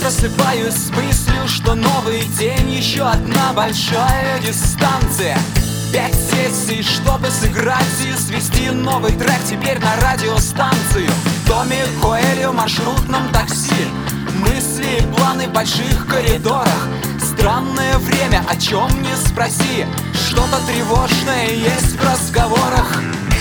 просыпаюсь с мыслью, что новый день, еще одна большая дистанция. 5 сессий, чтобы сыграть и свести новый трек теперь на радиостанцию. Томми Коэльо в маршрутном такси. Мысли и планы в больших коридорах. Странное время, о чем не спроси. Что-то тревожное есть в разговорах.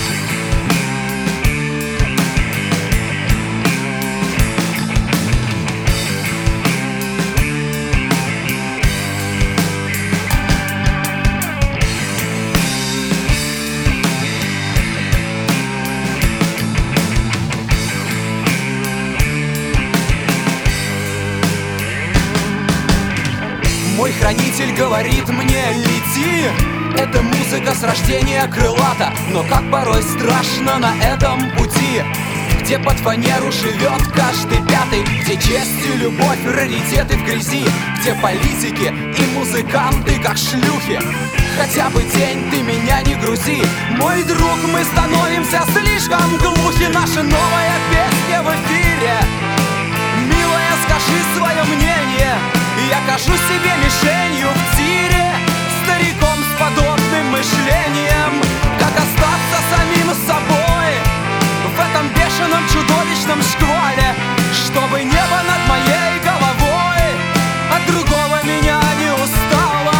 Мой хранитель говорит мне: лети. Эта музыка с рождения крылата, но как порой страшно на этом пути. Где под фанеру живет каждый пятый, где честь и любовь, раритеты в грязи, где политики и музыканты как шлюхи. Хотя бы день ты меня не грузи, мой друг, мы становимся слишком глухи. Наша новая песня в эфире. Милая, скажи свое мнение. Я кажусь себе мишенью в тире, стариком с подобным мышлением. Как остаться самим собой в этом бешеном чудовищном шквале, чтобы небо над моей головой от другого меня не устало.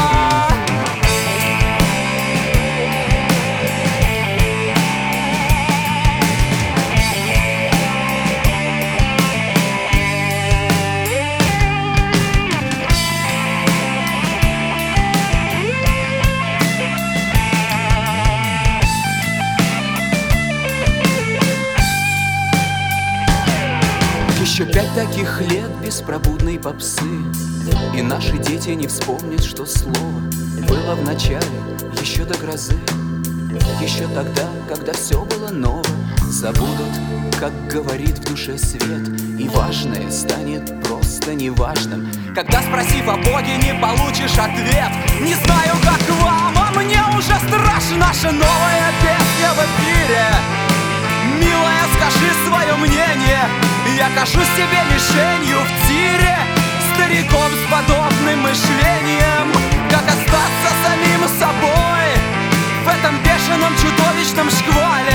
Еще 5 таких лет беспробудной попсы, и наши дети не вспомнят, что слово было в начале, еще до грозы. Еще тогда, когда все было ново, забудут, как говорит в душе свет, и важное станет просто неважным, когда, спросив о Боге, не получишь ответ. Не знаю, как вам, а мне уже страшно. Наша новая песня в эфире. Милая, скажи свое мнение. Я кажусь себе мишенью в тире, стариком с подобным мышлением. Как остаться самим собой в этом бешеном чудовищном шквале,